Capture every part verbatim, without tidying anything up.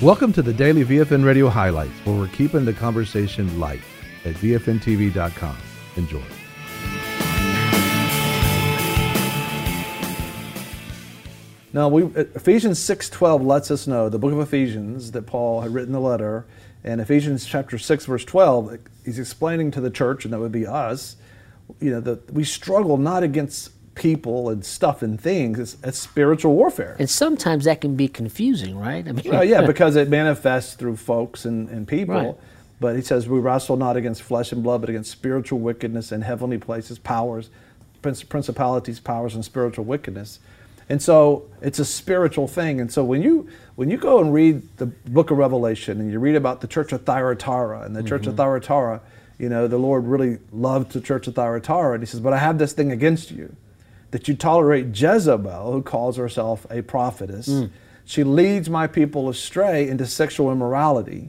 Welcome to the Daily V F N Radio Highlights, where we're keeping the conversation light at V F N T V dot com. Enjoy. Now, we, Ephesians six twelve lets us know, the book of Ephesians that Paul had written the letter, and Ephesians chapter six verse twelve, he's explaining to the church, and that would be us, you know, that we struggle not against people and stuff and things, it's, it's spiritual warfare. And sometimes that can be confusing, right? I mean, well, yeah, because it manifests through folks and, and people. Right. But he says, we wrestle not against flesh and blood, but against spiritual wickedness in heavenly places, powers, principalities, powers, and spiritual wickedness. And so it's a spiritual thing. And so when you when you go and read the book of Revelation and you read about the church of Thyatira, and the mm-hmm. church of Thyatira, you know, the Lord really loved the church of Thyatira, and he says, but I have this thing against you, that you tolerate Jezebel, who calls herself a prophetess. Mm. She leads my people astray into sexual immorality.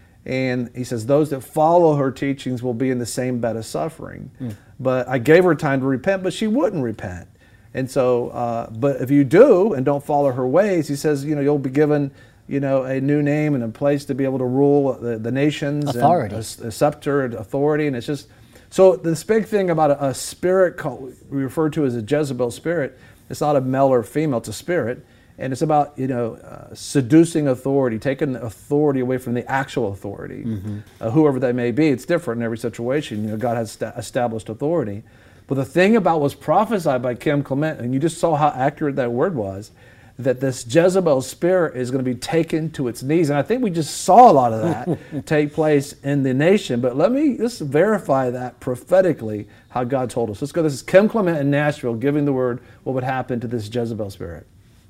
And he says, those that follow her teachings will be in the same bed of suffering. Mm. But I gave her time to repent, but she wouldn't repent. And so, uh, but if you do and don't follow her ways, he says, you know, you'll be given, you know, a new name and a place to be able to rule the, the nations. Authority. And a, a scepter, and authority. And it's just, so this big thing about a, a spirit called, we refer to as a Jezebel spirit, it's not a male or female, it's a spirit. And it's about, you know, uh, seducing authority, taking authority away from the actual authority, mm-hmm. uh, whoever that may be. It's different in every situation. You know, God has sta- established authority. But the thing about what's prophesied by Kim Clement, and you just saw how accurate that word was, that this Jezebel spirit is going to be taken to its knees. And I think we just saw a lot of that take place in the nation. But let me just verify that prophetically, how God told us. Let's go. This is Kim Clement in Nashville giving the word what would happen to this Jezebel spirit.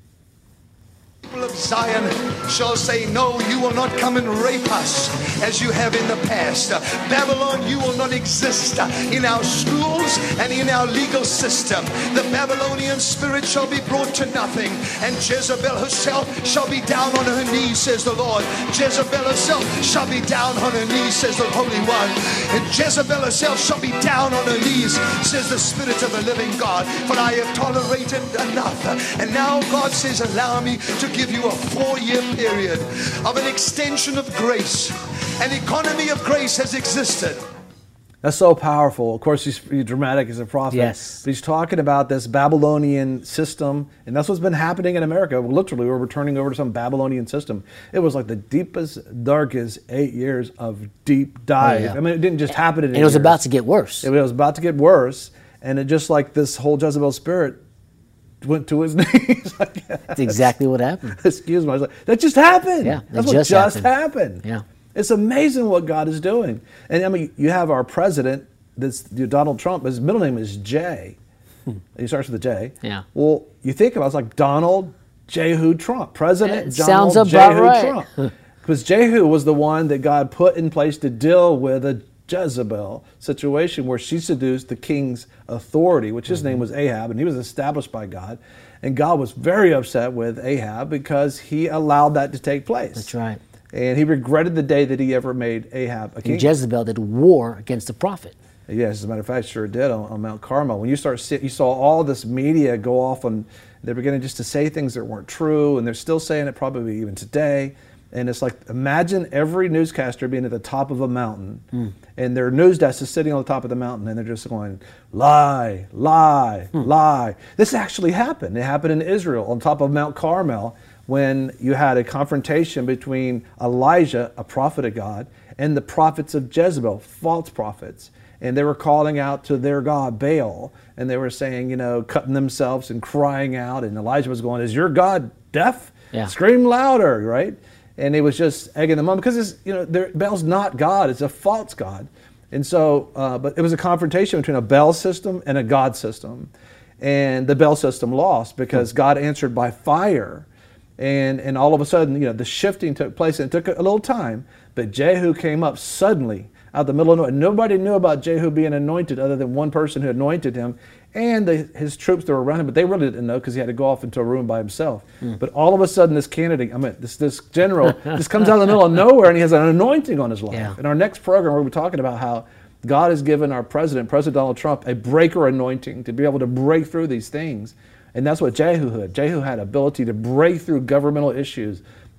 People of Zion shall say, no, you will not come and rape us as you have in the past. Babylon, you will not exist in our schools and in our legal system. The Babylonian spirit shall be brought to nothing, and Jezebel herself shall be down on her knees, says the Lord. Jezebel herself shall be down on her knees, says the Holy One. And Jezebel herself shall be down on her knees, says the Spirit of the living God. For I have tolerated enough. And now God says, allow me to give you a four-year period of an extension of grace. An economy of grace has existed. That's so powerful. Of course, he's dramatic as a prophet. Yes. But he's talking about this Babylonian system, and that's what's been happening in America. Literally, we're returning over to some Babylonian system. It was like the deepest, darkest eight years of deep dive. Oh, yeah. I mean, it didn't just happen in eight And it was years. about to get worse. It was about to get worse, and it just like this whole Jezebel spirit went to his knees. That's exactly what happened. Excuse me. I was like, that just happened. Yeah, That's it what just just happened. happened. Yeah. It's amazing what God is doing. And I mean, you have our president, this Donald Trump, his middle name is J. Hmm. He starts with a J. Yeah. Well, you think about it, it's like Donald Jehu Trump, President It Donald sounds Jehu about right. Trump. Because Jehu was the one that God put in place to deal with a Jezebel situation where she seduced the king's authority, which his mm-hmm. name was Ahab, and he was established by God. And God was very upset with Ahab because he allowed that to take place. That's right. And he regretted the day that he ever made Ahab a king. And Jezebel did war against the prophet. Yes, as a matter of fact, sure did on, on Mount Carmel. When you start, see, you saw all this media go off, and they're beginning just to say things that weren't true, and they're still saying it probably even today. And it's like, imagine every newscaster being at the top of a mountain, mm. and their news desk is sitting on the top of the mountain, and they're just going, lie, lie, mm. lie. This actually happened. It happened in Israel on top of Mount Carmel when you had a confrontation between Elijah, a prophet of God, and the prophets of Jezebel, false prophets. And they were calling out to their god, Baal, and they were saying, you know, cutting themselves and crying out. And Elijah was going, is your God deaf? Yeah. Scream louder, right? And it was just egging them on because it's, you know, Baal's not God; it's a false god. And so, uh, but it was a confrontation between a Baal system and a God system, and the Baal system lost because hmm. God answered by fire, and and all of a sudden, you know, the shifting took place, and it took a little time. But Jehu came up suddenly out of the middle of nowhere. Nobody knew about Jehu being anointed other than one person who anointed him and the, his troops that were around him, but they really didn't know because he had to go off into a room by himself. Mm. But all of a sudden, this candidate, I mean, this this general, just comes out of the middle of nowhere, and he has an anointing on his life. Yeah. In our next program, we're going to be talking about how God has given our president, President Donald Trump, a breaker anointing to be able to break through these things. And that's what Jehu had. Jehu had ability to break through governmental issues,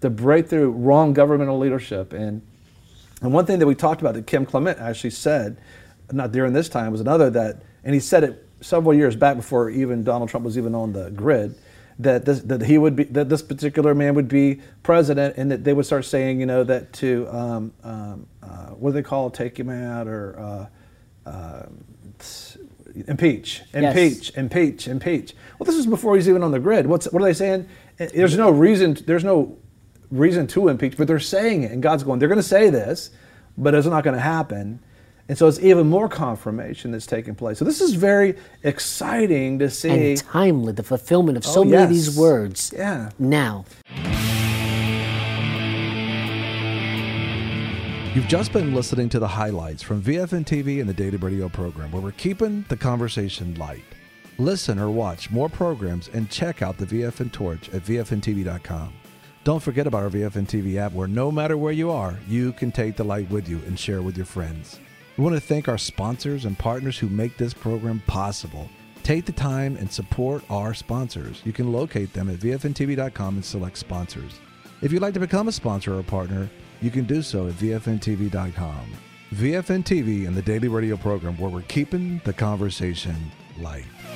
to break through wrong governmental leadership. And and one thing that we talked about that Kim Clement actually said, not during this time, was another that, and he said it several years back before even Donald Trump was even on the grid, that this, that he would be, that this particular man would be president, and that they would start saying, you know, that to um, um, uh, what do they call it, take him out, or uh, uh, impeach, impeach, Yes. impeach, impeach. Well, this is before he's even on the grid. What's what are they saying? There's no reason. There's no reason to impeach, but they're saying it, and God's going, they're going to say this, but it's not going to happen. And so it's even more confirmation that's taking place. So this is very exciting to see. And timely, the fulfillment of so Oh, many of yes. these words Yeah. now. You've just been listening to the highlights from V F N T V and the Daily Radio program, where we're keeping the conversation light. Listen or watch more programs and check out the V F N Torch at V F N T V dot com. Don't forget about our V F N T V app, where no matter where you are, you can take the light with you and share with your friends. We want to thank our sponsors and partners who make this program possible. Take the time and support our sponsors. You can locate them at V F N T V dot com and select sponsors. If you'd like to become a sponsor or partner, you can do so at V F N T V dot com. V F N T V and the Daily Radio program, where we're keeping the conversation light.